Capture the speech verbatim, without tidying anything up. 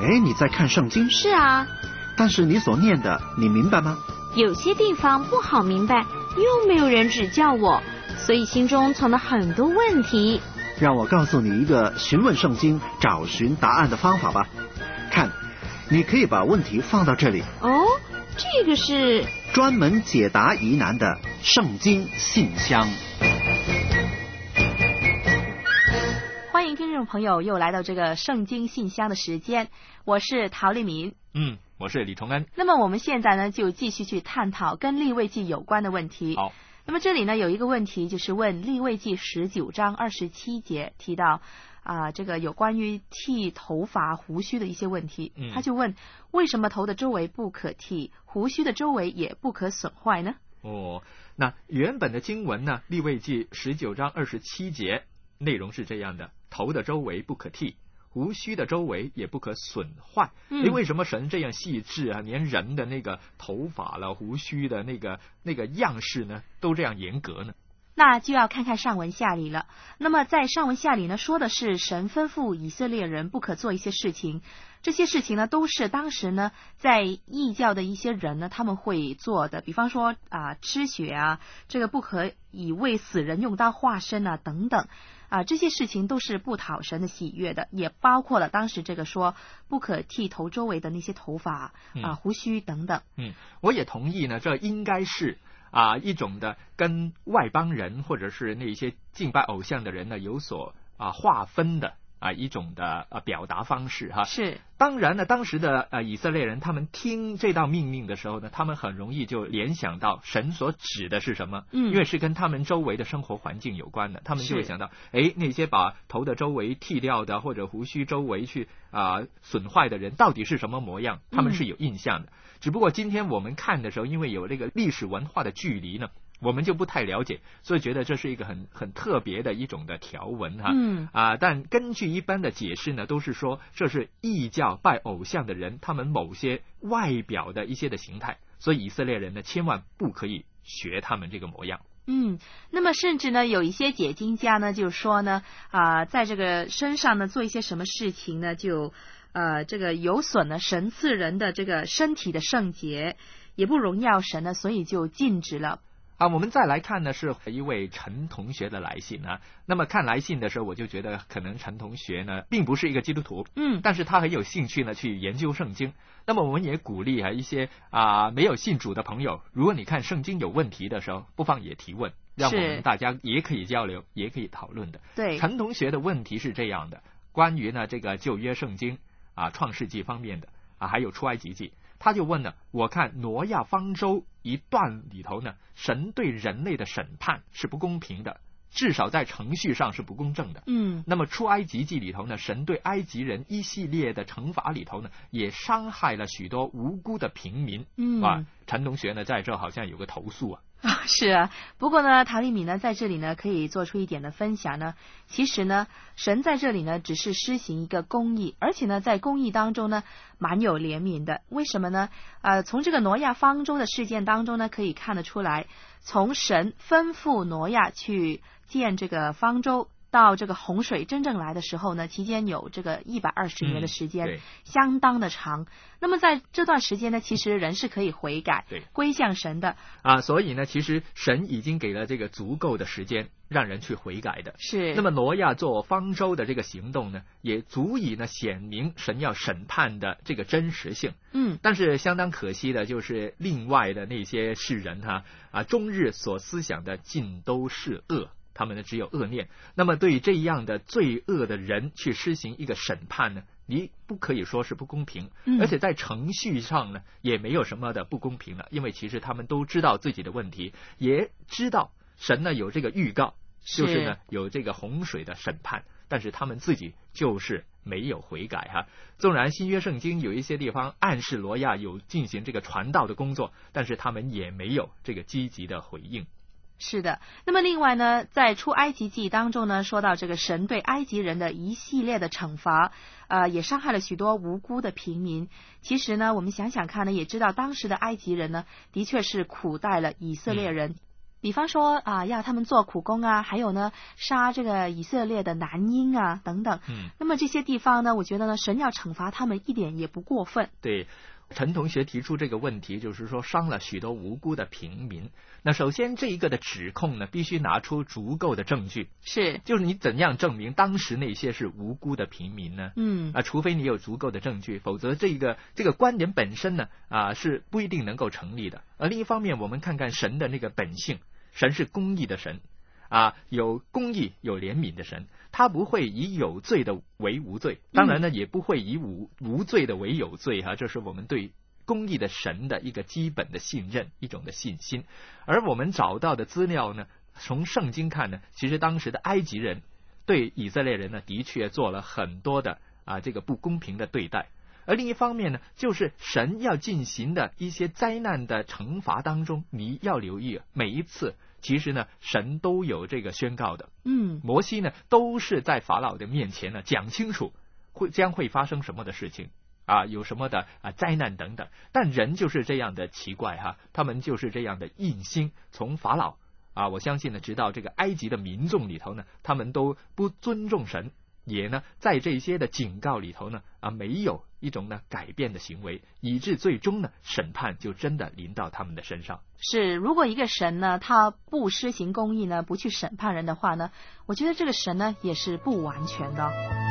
哎，你在看圣经？ 是啊。 但是你所念的，你明白吗？ 有些地方不好明白，又没有人指教我，所以心中存了很多问题。 让我告诉你一个询问圣经、找寻答案的方法吧。看，你可以把问题放到这里。 哦，这个是专门解答疑难的圣经信箱。 欢迎听众朋友又来到这个圣经信箱的时间，我是陶丽敏。 嗯，我是李崇恩。 那么我们现在呢，就继续去探讨跟利未记有关的问题。 好。 那么这里呢有一个问题，就是问利未记十九章二十七节提到啊、呃，这个有关于剃头发胡须的一些问题。 嗯， 他就问为什么头的周围不可剃，胡须的周围也不可损坏呢？ 哦，那原本的经文呢，利未记十九章二十七节内容是这样的：头的周围不可剃，胡须的周围也不可损坏。 嗯， 为什么神这样细致啊？连人的那个头发了、胡须的那个那个样式呢，都这样严格呢？ 那就要看看上文下理了。那么在上文下理呢，说的是神吩咐以色列人不可做一些事情，这些事情呢都是当时呢在异教的一些人呢他们会做的，比方说啊、呃、吃血啊，这个不可以为死人用刀划身啊等等啊、呃、这些事情都是不讨神的喜悦的，也包括了当时这个说不可剃头周围的那些头发啊、呃、胡须等等。 嗯，我也同意呢，这应该是啊，一种的跟外邦人或者是那些敬拜偶像的人呢有所啊划分的啊一种的呃表达方式哈。 是， 当然呢，当时的呃以色列人他们听这道命令的时候呢，他们很容易就联想到神所指的是什么， 嗯， 因为是跟他们周围的生活环境有关的，他们就会想到，哎，那些把头的周围剃掉的或者胡须周围去啊、呃、损坏的人到底是什么模样，他们是有印象的。嗯，只不过今天我们看的时候，因为有这个历史文化的距离呢，我们就不太了解，所以觉得这是一个很很特别的一种的条文哈。 嗯啊，但根据一般的解释呢，都是说这是异教拜偶像的人他们某些外表的一些的形态，所以以色列人呢千万不可以学他们这个模样。 嗯，那么甚至呢，有一些解经家呢就说呢，啊、呃，在这个身上呢做一些什么事情呢，就呃这个有损了神赐人的这个身体的圣洁，也不荣耀神呢，所以就禁止了。 啊，我们再来看呢，是一位陈同学的来信啊。那么看来信的时候，我就觉得可能陈同学呢，并不是一个基督徒， 嗯， 但是他很有兴趣呢去研究圣经。那么我们也鼓励啊一些啊没有信主的朋友，如果你看圣经有问题的时候，不妨也提问，让我们大家也可以交流，也可以讨论的。 对， 陈同学的问题是这样的，关于呢这个旧约圣经啊创世纪方面的啊，还有出埃及记。他就问了，我看挪亚方舟一段里头呢，神对人类的审判是不公平的，至少在程序上是不公正的。 嗯， 那么出埃及记里头呢，神对埃及人一系列的惩罚里头呢，也伤害了许多无辜的平民。 嗯， 啊，陈同学呢在这好像有个投诉啊。 啊，是啊，不过呢，陶丽敏呢在这里呢可以做出一点的分享呢。其实呢，神在这里呢只是施行一个公义，而且呢在公义当中呢蛮有怜悯的。为什么呢？呃，从这个挪亚方舟的事件当中呢可以看得出来，从神吩咐挪亚去建这个方舟到这个洪水真正来的时候呢，期间有这个一百二十年的时间， 嗯， 相当的长。那么在这段时间呢，其实人是可以悔改， 对， 归向神的啊。所以呢，其实神已经给了这个足够的时间让人去悔改的。 是。 那么挪亚做方舟的这个行动呢，也足以呢显明神要审判的这个真实性。 嗯。 但是相当可惜的就是另外的那些世人哈啊，终日所思想的尽都是恶。他们呢只有恶念，那么对于这样的罪恶的人去施行一个审判呢，你不可以说是不公平， 嗯， 而且在程序上呢也没有什么的不公平了，因为其实他们都知道自己的问题，也知道神呢有这个预告，就是呢有这个洪水的审判，但是他们自己就是没有悔改哈。纵然新约圣经有一些地方暗示挪亚有进行这个传道的工作，但是他们也没有这个积极的回应。 是的，那么另外呢，在出埃及记当中呢，说到这个神对埃及人的一系列的惩罚，呃，也伤害了许多无辜的平民。其实呢，我们想想看呢，也知道当时的埃及人呢，的确是苦待了以色列人。嗯， 比方说啊，要他们做苦工啊，还有呢杀这个以色列的男婴啊等等。 嗯， 那么这些地方呢，我觉得呢，神要惩罚他们一点也不过分。 对。陈同学提出这个问题，就是说伤了许多无辜的平民。那首先这一个的指控呢，必须拿出足够的证据。 是， 就是你怎样证明当时那些是无辜的平民呢？ 嗯， 啊，除非你有足够的证据，否则这个这个观点本身呢，啊是不一定能够成立的。而另一方面，我们看看神的那个本性，神是公义的神。啊，有公义有怜悯的神，他不会以有罪的为无罪，当然呢，也不会以无无罪的为有罪哈、啊，这是我们对公义的神的一个基本的信任，一种的信心。而我们找到的资料呢，从圣经看呢，其实当时的埃及人对以色列人呢，的确做了很多的啊这个不公平的对待。而另一方面呢，就是神要进行的一些灾难的惩罚当中，你要留意每一次。其实呢，神都有这个宣告的。 嗯， 摩西呢，都是在法老的面前呢讲清楚会将会发生什么的事情啊，有什么的啊灾难等等。但人就是这样的奇怪哈，他们就是这样的硬心，从法老啊，我相信呢，直到这个埃及的民众里头呢，他们都不尊重神，也呢在这些的警告里头呢啊，没有一种呢改变的行为，以致最终呢审判就真的临到他们的身上。 是，如果一个神呢，他不施行公义呢，不去审判人的话呢，我觉得这个神呢也是不完全的。